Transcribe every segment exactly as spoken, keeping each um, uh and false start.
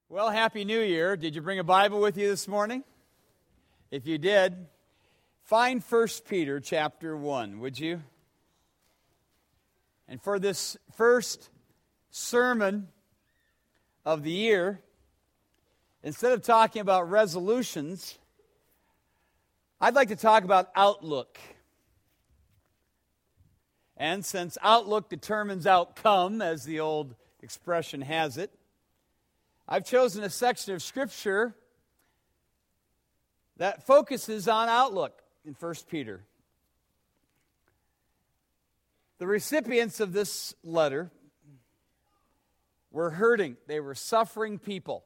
Well, Happy New Year. Did you bring a Bible with you this morning? If you did, find First Peter chapter one, would you? And for this first sermon of the year, instead of talking about resolutions, I'd like to talk about outlook. And since outlook determines outcome, as the old expression has it, I've chosen a section of Scripture that focuses on outlook in First Peter. The recipients of this letter were hurting. They were suffering people.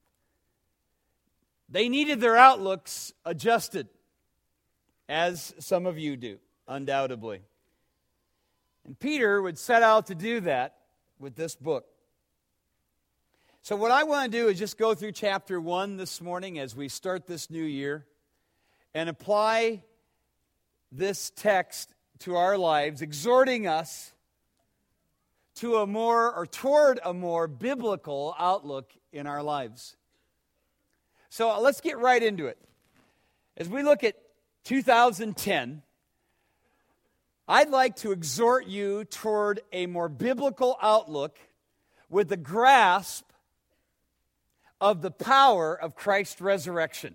They needed their outlooks adjusted, as some of you do, undoubtedly. And Peter would set out to do that with this book. So what I want to do is just go through chapter one this morning as we start this new year and apply this text to our lives, exhorting us to a more or toward a more biblical outlook in our lives. So let's get right into it. As we look at two thousand ten, I'd like to exhort you toward a more biblical outlook with the grasp of the power of Christ's resurrection.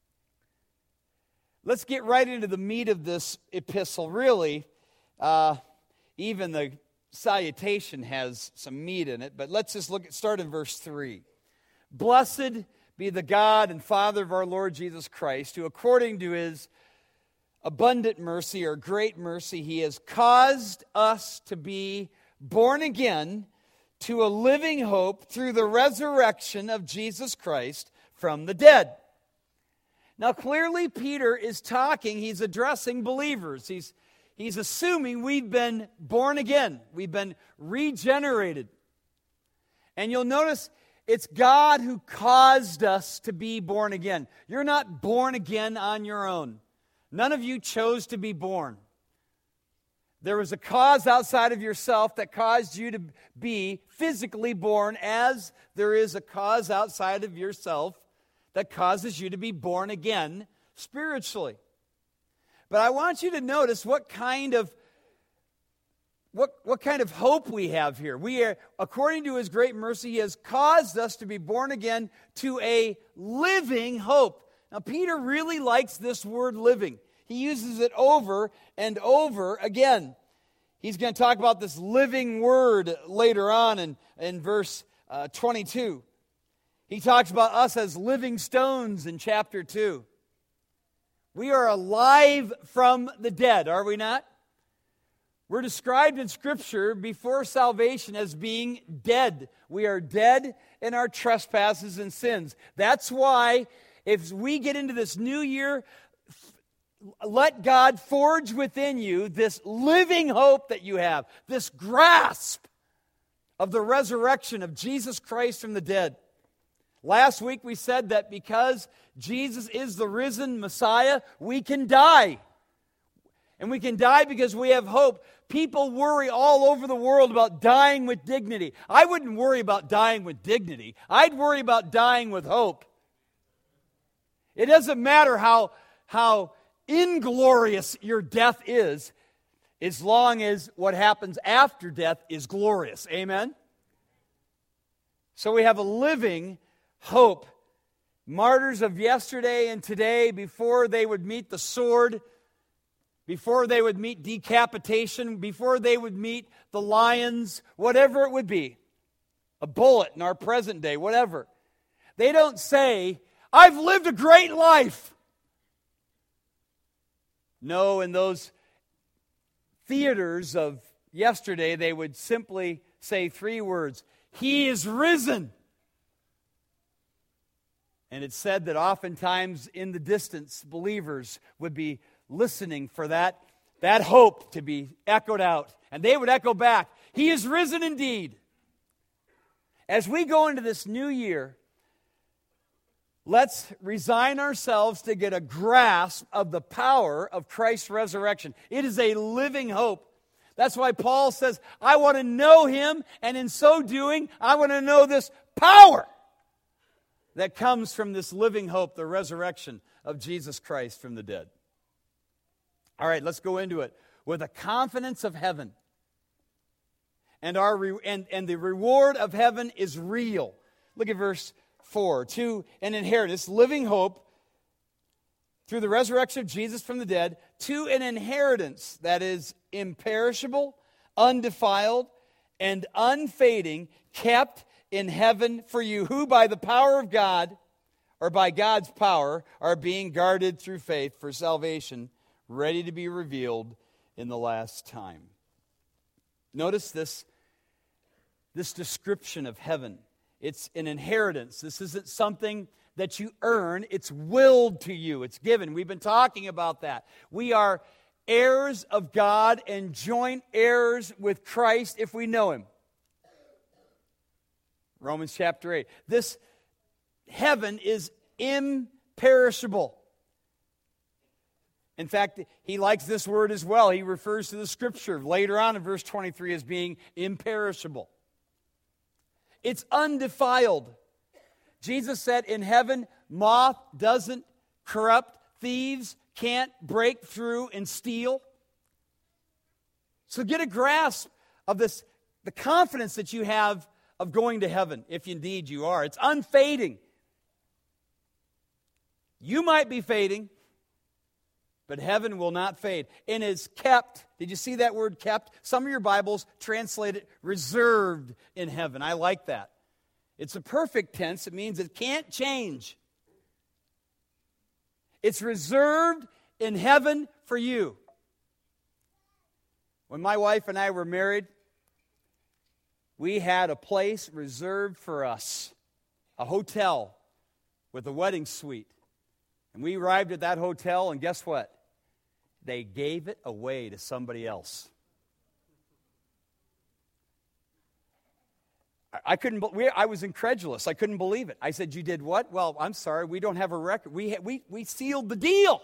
Let's get right into the meat of this epistle. Really, uh, even the salutation has some meat in it, but let's just look at, start in verse three. Blessed be the God and Father of our Lord Jesus Christ, who according to his abundant mercy or great mercy, he has caused us to be born again to a living hope through the resurrection of Jesus Christ from the dead. Now, clearly, Peter is talking, he's addressing believers. He's, he's assuming we've been born again. We've been regenerated. And you'll notice it's God who caused us to be born again. You're not born again on your own. None of you chose to be born. There was a cause outside of yourself that caused you to be physically born, as there is a cause outside of yourself that causes you to be born again spiritually. But I want you to notice what kind of what, what kind of hope we have here. We are, according to his great mercy, he has caused us to be born again to a living hope. Now, Peter really likes this word living. He uses it over and over again. He's going to talk about this living word later on in, in verse uh, twenty-two. He talks about us as living stones in chapter two. We are alive from the dead, are we not? We're described in Scripture before salvation as being dead. We are dead in our trespasses and sins. That's why if we get into this new year, let God forge within you this living hope that you have, this grasp of the resurrection of Jesus Christ from the dead. Last week we said that because Jesus is the risen Messiah, we can die. And we can die because we have hope. People worry all over the world about dying with dignity. I wouldn't worry about dying with dignity. I'd worry about dying with hope. It doesn't matter how, how inglorious your death is, as long as what happens after death is glorious. Amen? So we have a living hope. Martyrs of yesterday and today, before they would meet the sword, before they would meet decapitation, before they would meet the lions, whatever it would be, a bullet in our present day, whatever, they don't say, I've lived a great life. No, in those theaters of yesterday, they would simply say three words, He is risen. And it's said that oftentimes in the distance, believers would be listening for that, that hope to be echoed out. And they would echo back, He is risen indeed. As we go into this new year, let's resign ourselves to get a grasp of the power of Christ's resurrection. It is a living hope. That's why Paul says, I want to know Him, and in so doing, I want to know this power that comes from this living hope, the resurrection of Jesus Christ from the dead. All right, let's go into it. With a confidence of heaven. And, our re- and, and the reward of heaven is real. Look at verse four. To an inheritance, living hope, through the resurrection of Jesus from the dead, to an inheritance that is imperishable, undefiled, and unfading, kept in heaven for you, who by the power of God, or by God's power, are being guarded through faith for salvation, ready to be revealed in the last time. Notice this, this description of heaven. It's an inheritance. This isn't something that you earn. It's willed to you. It's given. We've been talking about that. We are heirs of God and joint heirs with Christ if we know Him. Romans chapter eight. This heaven is imperishable. In fact, he likes this word as well. He refers to the Scripture later on in verse twenty-three as being imperishable. It's undefiled. Jesus said in heaven, moth doesn't corrupt, thieves can't break through and steal. So get a grasp of this, the confidence that you have of going to heaven, if indeed you are. It's unfading. You might be fading, but heaven will not fade and is kept. Did you see that word kept? Some of your Bibles translate it reserved in heaven. I like that. It's a perfect tense. It means it can't change. It's reserved in heaven for you. When my wife and I were married, we had a place reserved for us, a hotel with a wedding suite. And we arrived at that hotel, and guess what? They gave it away to somebody else. I couldn't. We, I was incredulous. I couldn't believe it. I said, "You did what?" "Well, I'm sorry. We don't have a record. We we we sealed the deal,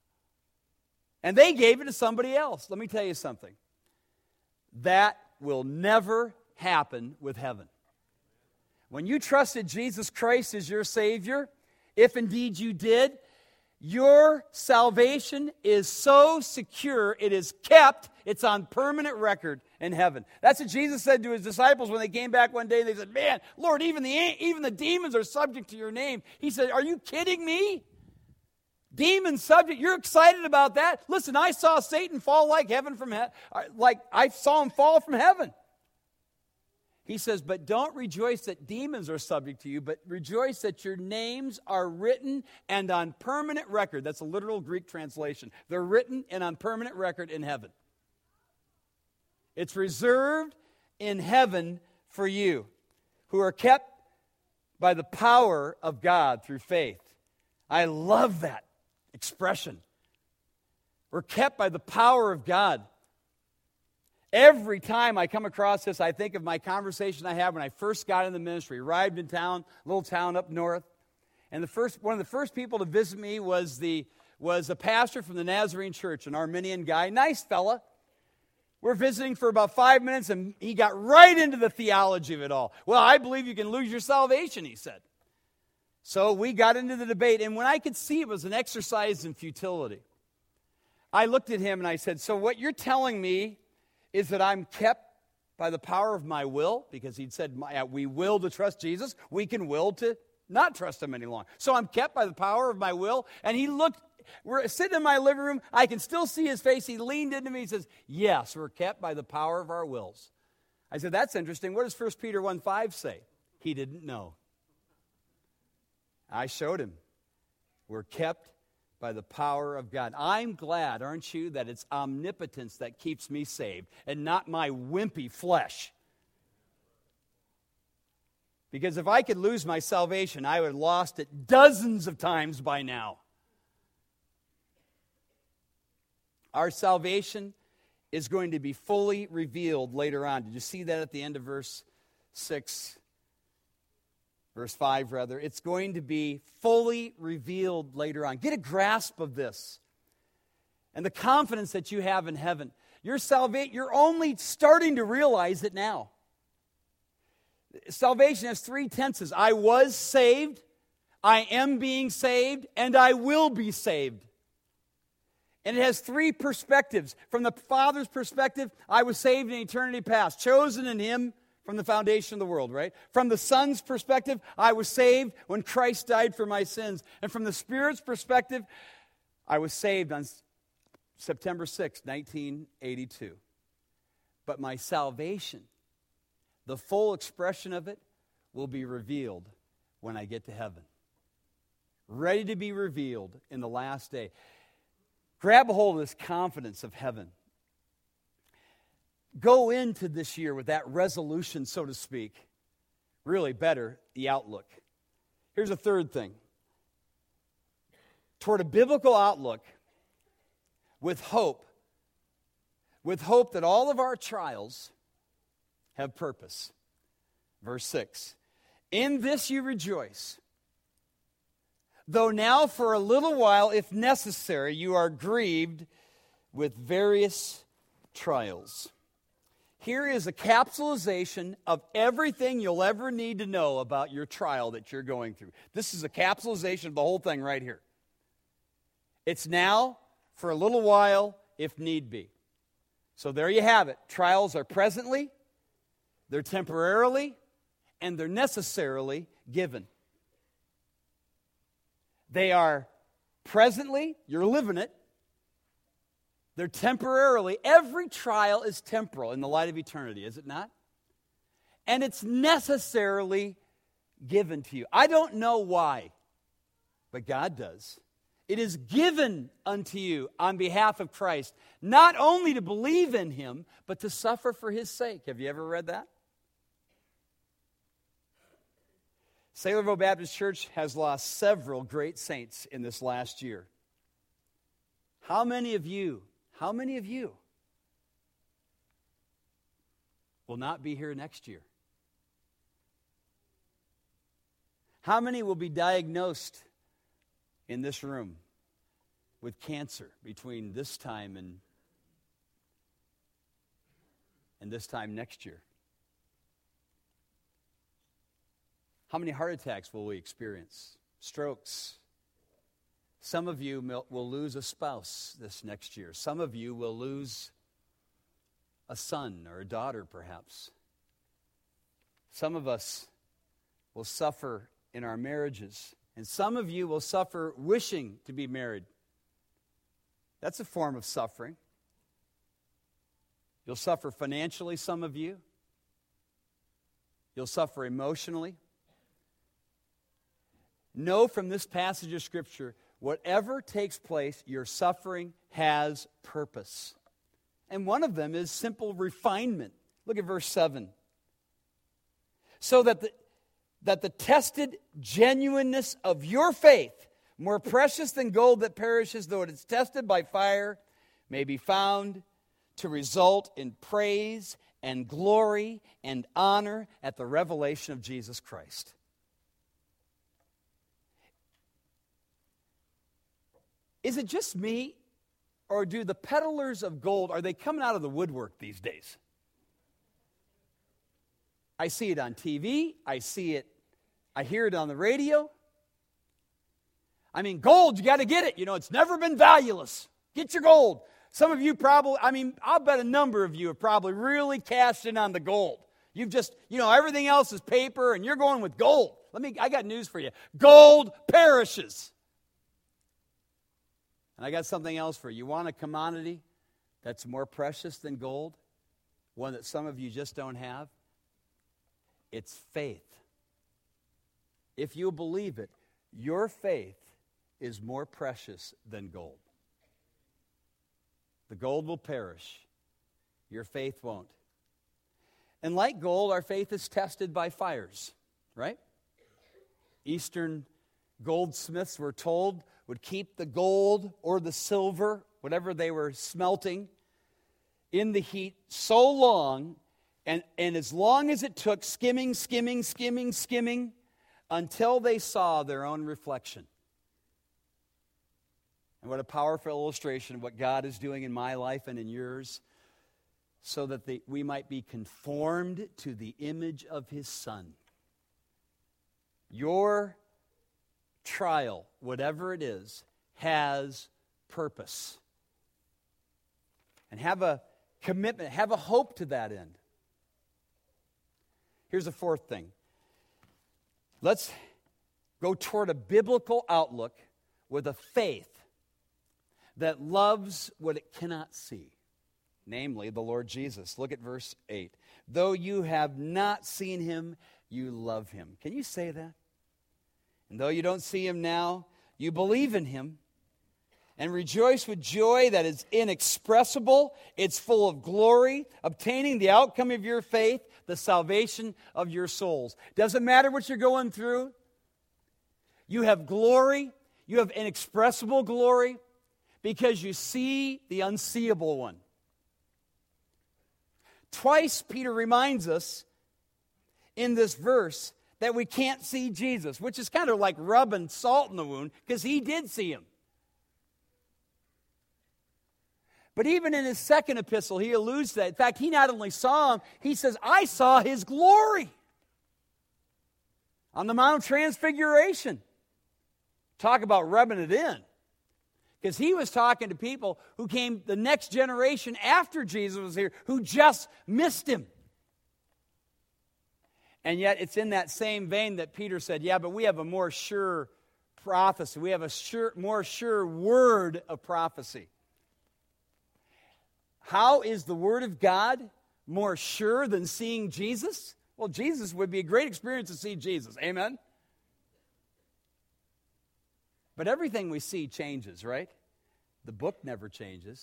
and they gave it to somebody else." Let me tell you something. That will never happen with heaven. When you trusted Jesus Christ as your Savior, if indeed you did, your salvation is so secure, it is kept, it's on permanent record in heaven. That's what Jesus said to his disciples when they came back one day. They said, "Man, Lord, even the, even the demons are subject to your name." He said, "Are you kidding me? Demons subject, you're excited about that? Listen, I saw Satan fall like heaven from he- like I saw him fall from heaven." He says, "But don't rejoice that demons are subject to you, but rejoice that your names are written and on permanent record." That's a literal Greek translation. They're written and on permanent record in heaven. It's reserved in heaven for you, who are kept by the power of God through faith. I love that expression. We're kept by the power of God. Every time I come across this, I think of my conversation I had when I first got in the ministry. Arrived in town, little town up north, and the first one of the first people to visit me was the was a pastor from the Nazarene Church, an Arminian guy, nice fella. We're visiting for about five minutes, and he got right into the theology of it all. "Well, I believe you can lose your salvation," he said. So we got into the debate, and when I could see it was an exercise in futility, I looked at him and I said, "So what you're telling me is that I'm kept by the power of my will?" Because he'd said, my, we will to trust Jesus. We can will to not trust him any longer. So I'm kept by the power of my will? And he looked, we're sitting in my living room. I can still see his face. He leaned into me. He says, "Yes, we're kept by the power of our wills." I said, "That's interesting. What does First Peter one five say?" He didn't know. I showed him. We're kept by the power of God. I'm glad, aren't you, that it's omnipotence that keeps me saved and not my wimpy flesh. Because if I could lose my salvation, I would have lost it dozens of times by now. Our salvation is going to be fully revealed later on. Did you see that at the end of verse six? Verse five, rather. It's going to be fully revealed later on. Get a grasp of this and the confidence that you have in heaven. Your salvation, you're only starting to realize it now. Salvation has three tenses. I was saved, I am being saved, and I will be saved. And it has three perspectives. From the Father's perspective, I was saved in eternity past, chosen in Him from the foundation of the world, right? From the Son's perspective, I was saved when Christ died for my sins. And from the Spirit's perspective, I was saved on September sixth, nineteen eighty-two. But my salvation, the full expression of it, will be revealed when I get to heaven. Ready to be revealed in the last day. Grab a hold of this confidence of heaven. Go into this year with that resolution, so to speak. Really better, the outlook. Here's a third thing. Toward a biblical outlook with hope, with hope that all of our trials have purpose. Verse six. In this you rejoice, though now for a little while, if necessary, you are grieved with various trials. Here is a capsulization of everything you'll ever need to know about your trial that you're going through. This is a capsulization of the whole thing right here. It's now for a little while, if need be. So there you have it. Trials are presently, they're temporarily, and they're necessarily given. They are presently, you're living it. They're temporarily. Every trial is temporal in the light of eternity, is it not? And it's necessarily given to you. I don't know why, but God does. It is given unto you on behalf of Christ, not only to believe in Him, but to suffer for His sake. Have you ever read that? Saylorville Baptist Church has lost several great saints in this last year. How many of you, how many of you will not be here next year? How many will be diagnosed in this room with cancer between this time and, and this time next year? How many heart attacks will we experience? Strokes. Some of you will lose a spouse this next year. Some of you will lose a son or a daughter, perhaps. Some of us will suffer in our marriages. And some of you will suffer wishing to be married. That's a form of suffering. You'll suffer financially, some of you. You'll suffer emotionally. Know from this passage of Scripture, whatever takes place, your suffering has purpose. And one of them is simple refinement. Look at verse seven. So that the, that the tested genuineness of your faith, more precious than gold that perishes, though it is tested by fire, may be found to result in praise and glory and honor at the revelation of Jesus Christ. Is it just me, or do the peddlers of gold, are they coming out of the woodwork these days? I see it on T V. I see it, I hear it on the radio. I mean, gold, you got to get it. You know, it's never been valueless. Get your gold. Some of you probably, I mean, I'll bet a number of you have probably really cashed in on the gold. You've just, you know, everything else is paper, and you're going with gold. Let me, I got news for you. Gold perishes. And I got something else for you. You want a commodity that's more precious than gold? One that some of you just don't have? It's faith. If you believe it, your faith is more precious than gold. The gold will perish. Your faith won't. And like gold, our faith is tested by fires, right? Eastern goldsmiths were told would keep the gold or the silver, whatever they were smelting, in the heat so long, and, and as long as it took, skimming, skimming, skimming, skimming, until they saw their own reflection. And what a powerful illustration of what God is doing in my life and in yours, so that the, we might be conformed to the image of His Son. Your trial, whatever it is, has purpose. And have a commitment, have a hope to that end. Here's the fourth thing. Let's go toward a biblical outlook with a faith that loves what it cannot see, namely the Lord Jesus. Look at verse eight. Though you have not seen him, you love him. Can you say that? And though you don't see him now, you believe in him and rejoice with joy that is inexpressible. It's full of glory, obtaining the outcome of your faith, the salvation of your souls. Doesn't matter what you're going through. You have glory. You have inexpressible glory because you see the unseeable one. Twice Peter reminds us in this verse that we can't see Jesus, which is kind of like rubbing salt in the wound because he did see him. But even in his second epistle, he alludes to that. In fact, he not only saw him, he says, I saw his glory on the Mount of Transfiguration. Talk about rubbing it in. Because he was talking to people who came the next generation after Jesus was here, who just missed him. And yet it's in that same vein that Peter said, yeah, but we have a more sure prophecy. We have a sure, more sure word of prophecy. How is the Word of God more sure than seeing Jesus? Well, Jesus would be a great experience to see Jesus. Amen? But everything we see changes, right? The book never changes.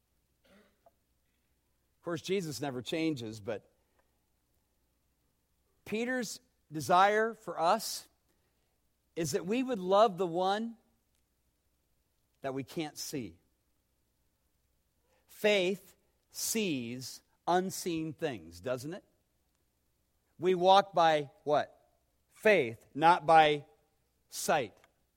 Of course, Jesus never changes, but Peter's desire for us is that we would love the one that we can't see. Faith sees unseen things, doesn't it? We walk by what? Faith, not by sight.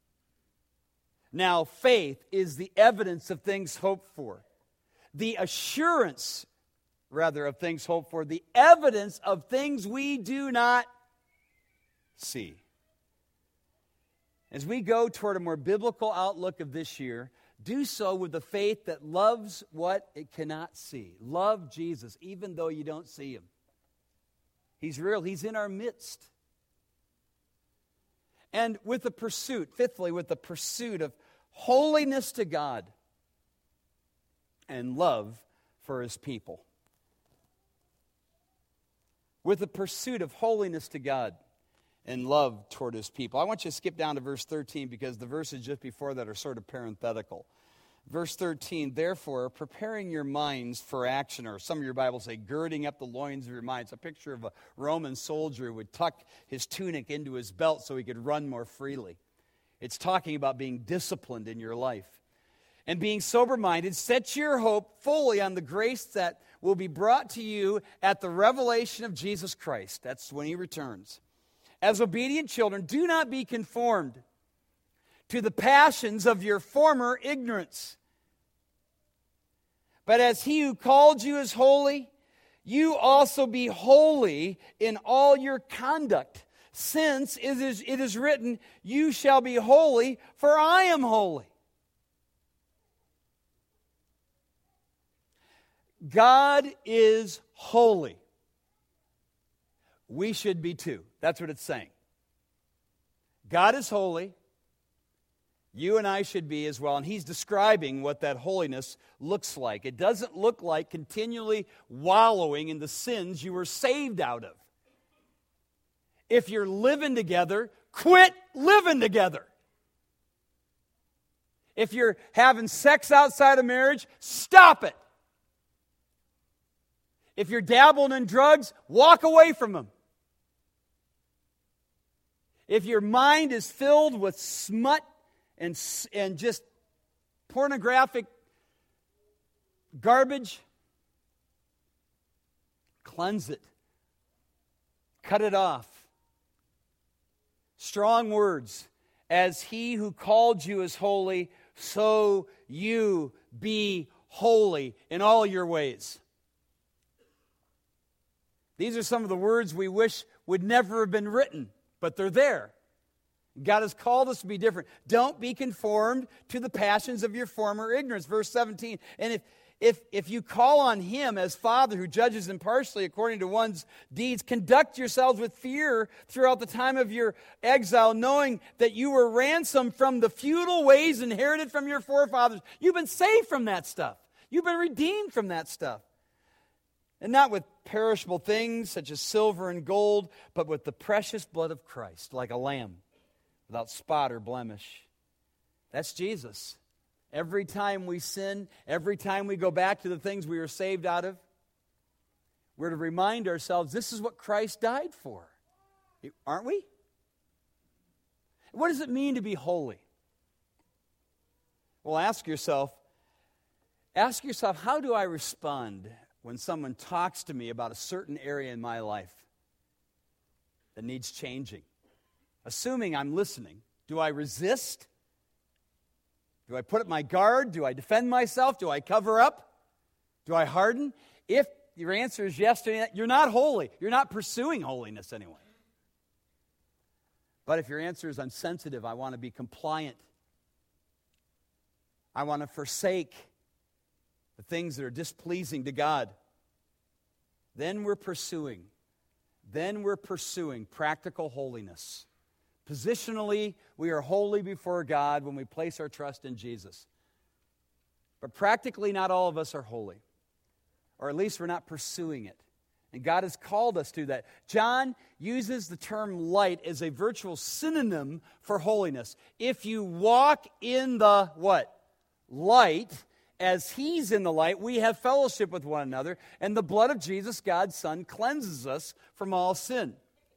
Now, faith is the evidence of things hoped for. The assurance, rather, of things hoped for. The evidence of things we do not see. As we go toward a more biblical outlook of this year, do so with the faith that loves what it cannot see. Love Jesus, even though you don't see him. He's real. He's in our midst. And with the pursuit, fifthly, with the pursuit of holiness to God and love for his people. With the pursuit of holiness to God and love toward his people. I want you to skip down to verse thirteen because the verses just before that are sort of parenthetical. Verse thirteen, therefore, preparing your minds for action, or some of your Bibles say, girding up the loins of your minds. A picture of a Roman soldier who would tuck his tunic into his belt so he could run more freely. It's talking about being disciplined in your life. And being sober-minded, set your hope fully on the grace that will be brought to you at the revelation of Jesus Christ. That's when he returns. As obedient children, do not be conformed to the passions of your former ignorance. But as he who called you is holy, you also be holy in all your conduct. Since it is, it is written, you shall be holy, for I am holy. God is holy. We should be too. That's what it's saying. God is holy. You and I should be as well. And he's describing what that holiness looks like. It doesn't look like continually wallowing in the sins you were saved out of. If you're living together, quit living together. If you're having sex outside of marriage, stop it. If you're dabbling in drugs, walk away from them. If your mind is filled with smut and, and just pornographic garbage, cleanse it. Cut it off. Strong words. As he who called you is holy, so you be holy in all your ways. These are some of the words we wish would never have been written, but they're there. God has called us to be different. Don't be conformed to the passions of your former ignorance. Verse seventeen, and if If, if you call on Him as Father who judges impartially according to one's deeds, conduct yourselves with fear throughout the time of your exile, knowing that you were ransomed from the futile ways inherited from your forefathers. You've been saved from that stuff. You've been redeemed from that stuff. And not with perishable things such as silver and gold, but with the precious blood of Christ, like a lamb, without spot or blemish. That's Jesus. Every time we sin, every time we go back to the things we were saved out of, we're to remind ourselves this is what Christ died for. Aren't we? What does it mean to be holy? Well, ask yourself, ask yourself, how do I respond when someone talks to me about a certain area in my life that needs changing? Assuming I'm listening, do I resist? Do I put up my guard? Do I defend myself? Do I cover up? Do I harden? If your answer is yes to that, you're not holy. You're not pursuing holiness anyway. But if your answer is I'm sensitive, I want to be compliant, I want to forsake the things that are displeasing to God, then we're pursuing, then we're pursuing practical holiness. Positionally, we are holy before God when we place our trust in Jesus. But practically, not all of us are holy. Or at least we're not pursuing it. And God has called us to that. John uses the term light as a virtual synonym for holiness. If you walk in the what? Light, as He's in the light, we have fellowship with one another. And the blood of Jesus, God's Son, cleanses us from all sin.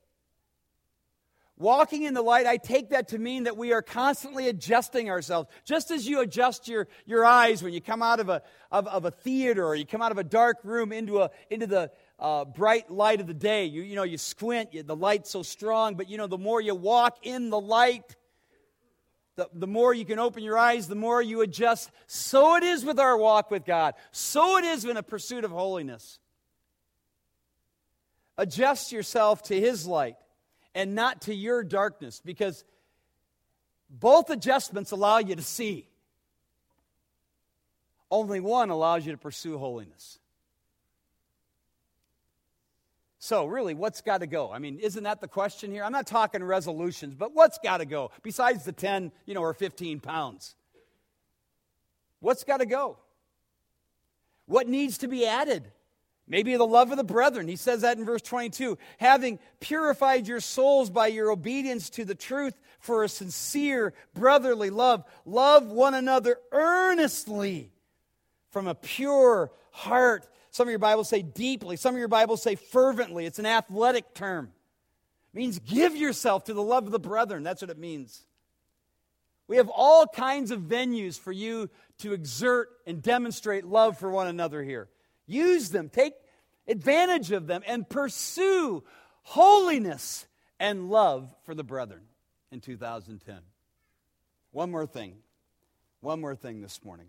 Walking in the light, I take that to mean that we are constantly adjusting ourselves. Just as you adjust your, your eyes when you come out of a, of, of a theater or you come out of a dark room into, a, into the uh, bright light of the day. You, you know, you squint, you, the light's so strong, but you know, the more you walk in the light, the, the more you can open your eyes, the more you adjust. So it is with our walk with God. So it is in a pursuit of holiness. Adjust yourself to His light and not to your darkness, because both adjustments allow you to see. Only one allows you to pursue holiness. So really, what's got to go? I mean, isn't that the question here? I'm not talking resolutions, but what's got to go? Besides the ten, you know, or fifteen pounds. What's got to go? What needs to be added? Maybe the love of the brethren. He says that in verse twenty-two. Having purified your souls by your obedience to the truth for a sincere brotherly love, love one another earnestly from a pure heart. Some of your Bibles say deeply. Some of your Bibles say fervently. It's an athletic term. It means give yourself to the love of the brethren. That's what it means. We have all kinds of venues for you to exert and demonstrate love for one another here. Use them, take advantage of them, and pursue holiness and love for the brethren in two thousand ten. One more thing. One more thing this morning.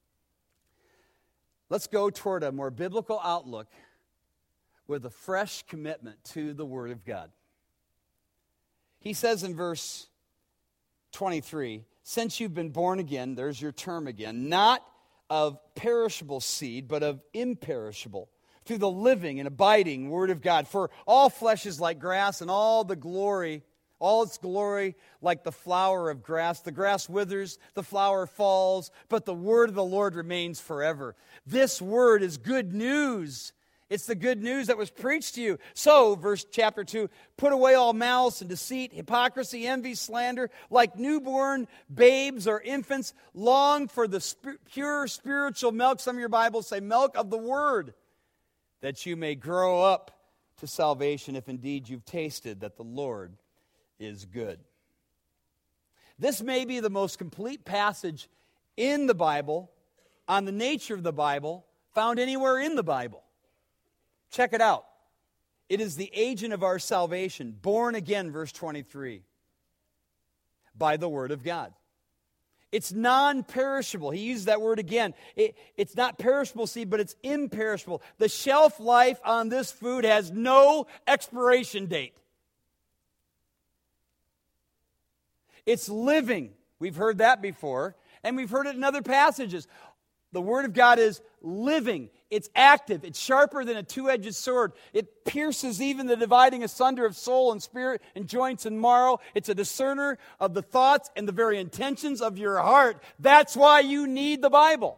Let's go toward a more biblical outlook with a fresh commitment to the Word of God. He says in verse twenty-three, since you've been born again, there's your term again, not of perishable seed, but of imperishable, through the living and abiding Word of God. For all flesh is like grass, and all the glory, all its glory like the flower of grass. The grass withers, the flower falls, but the word of the Lord remains forever. This word is good news. It's the good news that was preached to you. So, verse chapter two, put away all malice and deceit, hypocrisy, envy, slander. Like newborn babes or infants, long for the sp- pure spiritual milk. Some of your Bibles say milk of the word, that you may grow up to salvation, if indeed you've tasted that the Lord is good. This may be the most complete passage in the Bible on the nature of the Bible found anywhere in the Bible. Check it out. It is the agent of our salvation, born again, verse twenty-three, by the Word of God. It's non-perishable. He used that word again. It, it's not perishable seed, but it's imperishable. The shelf life on this food has no expiration date. It's living. We've heard that before, and we've heard it in other passages. The Word of God is living. It's active. It's sharper than a two-edged sword. It pierces even the dividing asunder of soul and spirit and joints and marrow. It's a discerner of the thoughts and the very intentions of your heart. That's why you need the Bible.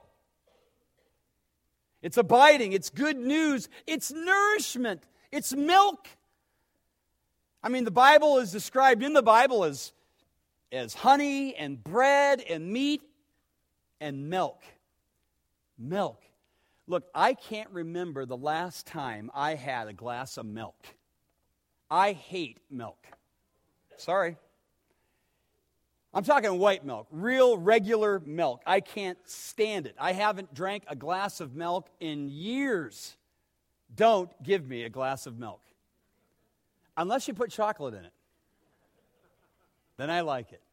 It's abiding. It's good news. It's nourishment. It's milk. I mean, the Bible is described in the Bible as, as honey and bread and meat and milk. Milk. Look, I can't remember the last time I had a glass of milk. I hate milk. Sorry. I'm talking white milk, real regular milk. I can't stand it. I haven't drank a glass of milk in years. Don't give me a glass of milk. Unless you put chocolate in it. Then I like it.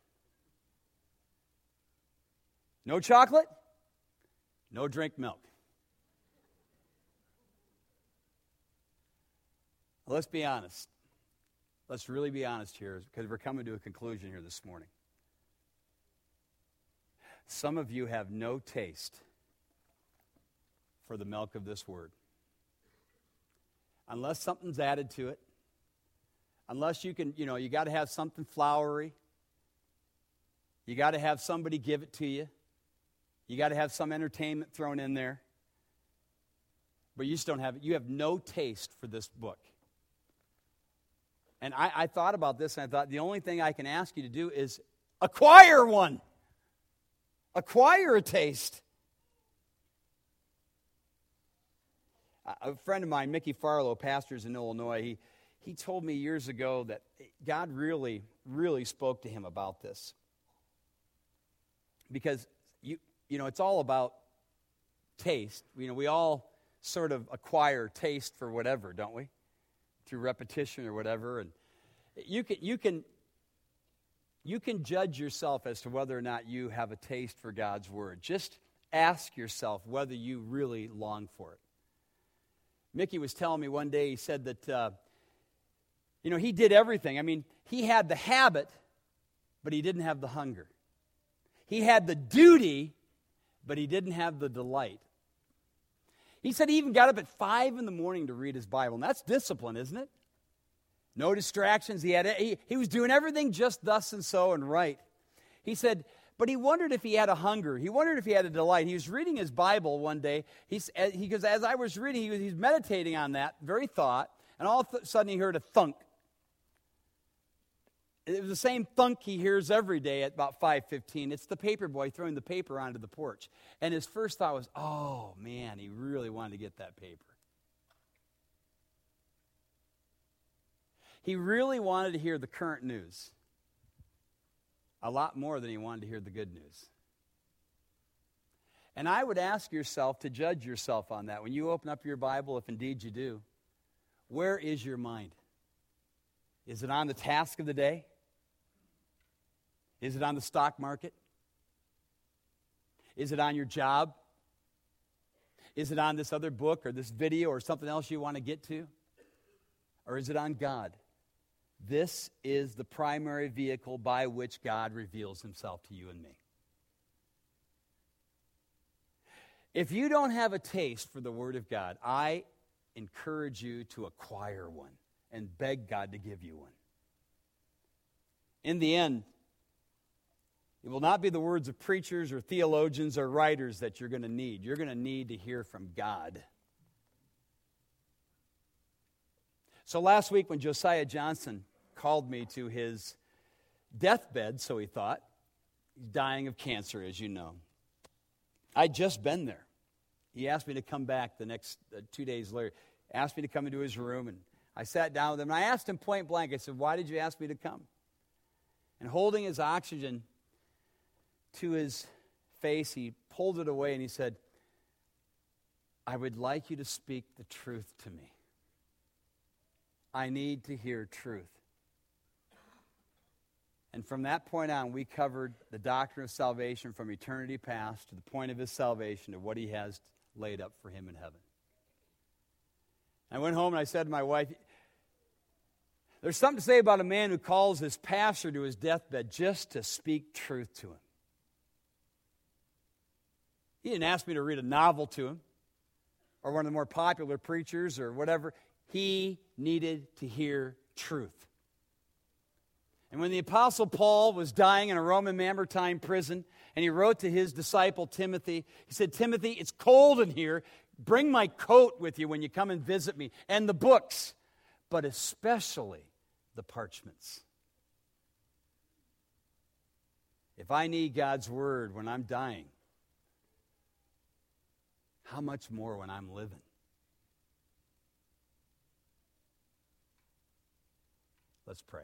No chocolate? No drink milk. Well, let's be honest. Let's really be honest here, because we're coming to a conclusion here this morning. Some of you have no taste for the milk of this word. Unless something's added to it. Unless you can, you know, you got to have something flowery. You got to have somebody give it to you. You got to have some entertainment thrown in there. But you just don't have it. You have no taste for this book. And I, I thought about this, and I thought the only thing I can ask you to do is acquire one. Acquire a taste. A friend of mine, Mickey Farlow, pastors in Illinois, he, he told me years ago that God really, really spoke to him about this. Because, you you know, it's all about taste. You know, we all sort of acquire taste for whatever, don't we? Through repetition or whatever. And you can, you can, you can judge yourself as to whether or not you have a taste for God's Word. Just ask yourself whether you really long for it. Mickey was telling me one day, he said that, uh, you know, he did everything. I mean, he had the habit, but he didn't have the hunger. He had the duty, but he didn't have the delight. He said he even got up at five in the morning to read his Bible, and that's discipline, isn't it? No distractions. He had he, he was doing everything just thus and so and right. He said, but he wondered if he had a hunger. He wondered if he had a delight. He was reading his Bible one day. He, he goes, as I was reading, he was, he was meditating on that very thought, and all of a sudden he heard a thunk. It was the same thunk he hears every day at about five fifteen. It's the paper boy throwing the paper onto the porch. And his first thought was, oh, man, he really wanted to get that paper. He really wanted to hear the current news. A lot more than he wanted to hear the good news. And I would ask yourself to judge yourself on that. When you open up your Bible, if indeed you do, where is your mind? Is it on the task of the day? Is it on the stock market? Is it on your job? Is it on this other book or this video or something else you want to get to? Or is it on God? This is the primary vehicle by which God reveals himself to you and me. If you don't have a taste for the Word of God, I encourage you to acquire one and beg God to give you one. In the end, it will not be the words of preachers or theologians or writers that you're going to need. You're going to need to hear from God. So last week when Josiah Johnson called me to his deathbed, so he thought, he's dying of cancer, as you know. I'd just been there. He asked me to come back the next uh, two days later. Asked me to come into his room, and I sat down with him, and I asked him point blank, I said, why did you ask me to come? And holding his oxygen to his face, he pulled it away, and he said, I would like you to speak the truth to me. I need to hear truth. And from that point on, we covered the doctrine of salvation from eternity past to the point of his salvation to what he has laid up for him in heaven. I went home and I said to my wife, There's something to say about a man who calls his pastor to his deathbed just to speak truth to him. He didn't ask me to read a novel to him or one of the more popular preachers or whatever. He needed to hear truth. And when the Apostle Paul was dying in a Roman Mamertine prison, and he wrote to his disciple Timothy, he said, Timothy, it's cold in here. Bring my coat with you when you come and visit me, and the books, but especially the parchments. If I need God's word when I'm dying, how much more when I'm living? Let's pray.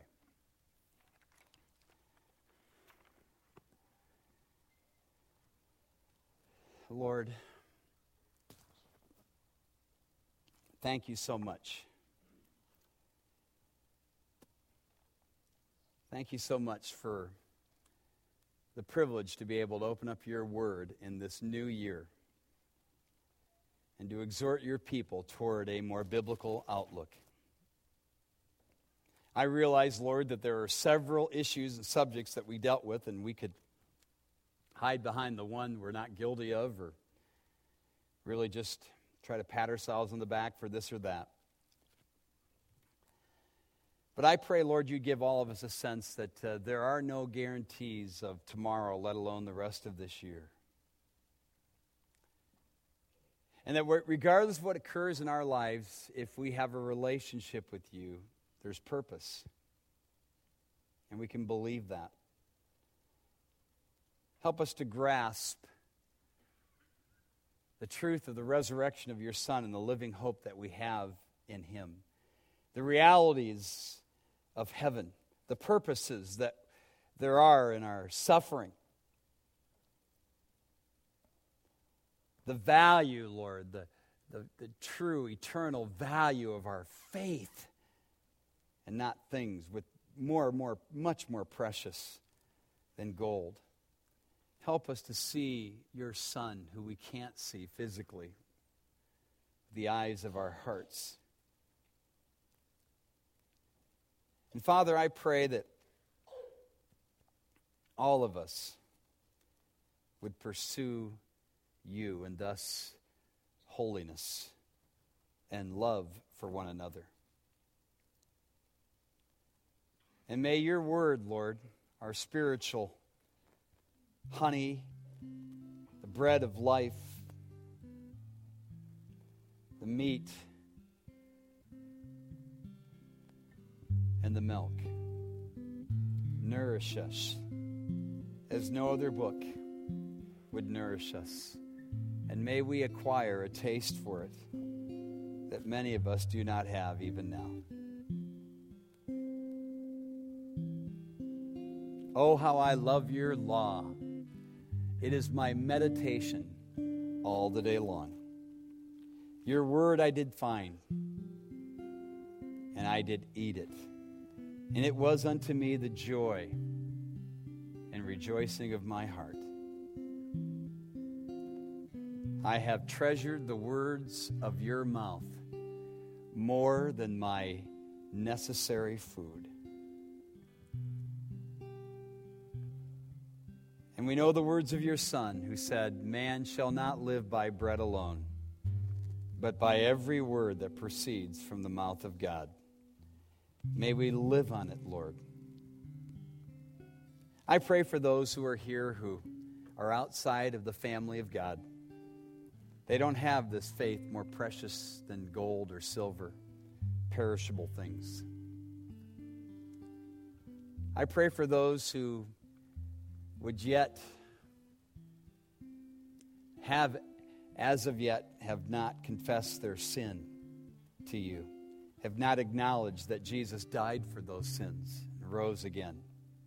Lord, thank you so much. Thank you so much for the privilege to be able to open up your word in this new year and to exhort your people toward a more biblical outlook. I realize, Lord, that there are several issues and subjects that we dealt with, and we could hide behind the one we're not guilty of, or really just try to pat ourselves on the back for this or that. But I pray, Lord, you give all of us a sense that uh, there are no guarantees of tomorrow, let alone the rest of this year. And that we're, regardless of what occurs in our lives, if we have a relationship with you, there's purpose. And we can believe that. Help us to grasp the truth of the resurrection of your Son and the living hope that we have in him. The realities of heaven, the purposes that there are in our suffering. The value, Lord, the, the, the true eternal value of our faith, and not things with more, more, much more precious than gold. Help us to see your Son, who we can't see physically, the eyes of our hearts. And Father, I pray that all of us would pursue you and thus holiness and love for one another. And may your word, Lord, our spiritual honey, the bread of life, the meat, and the milk, nourish us as no other book would nourish us. And may we acquire a taste for it that many of us do not have even now. Oh, how I love your law. It is my meditation all the day long. Your word I did find, and I did eat it. And it was unto me the joy and rejoicing of my heart. I have treasured the words of your mouth more than my necessary food. And we know the words of your Son, who said, man shall not live by bread alone, but by every word that proceeds from the mouth of God. May we live on it, Lord. I pray for those who are here who are outside of the family of God. They don't have this faith more precious than gold or silver, perishable things. I pray for those who would yet have, as of yet, have not confessed their sin to you, have not acknowledged that Jesus died for those sins and rose again.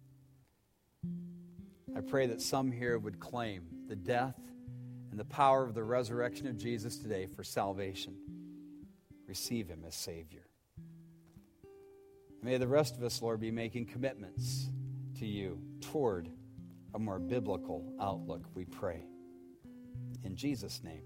I pray that some here would claim the death and the power of the resurrection of Jesus today for salvation. Receive him as Savior. May the rest of us, Lord, be making commitments to you toward a more biblical outlook, we pray. In Jesus' name.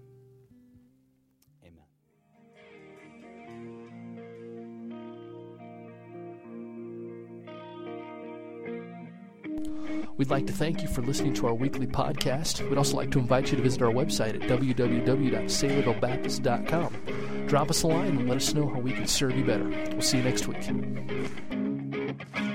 We'd like to thank you for listening to our weekly podcast. We'd also like to invite you to visit our website at w w w dot saylorville baptist dot com. Drop us a line and let us know how we can serve you better. We'll see you next week.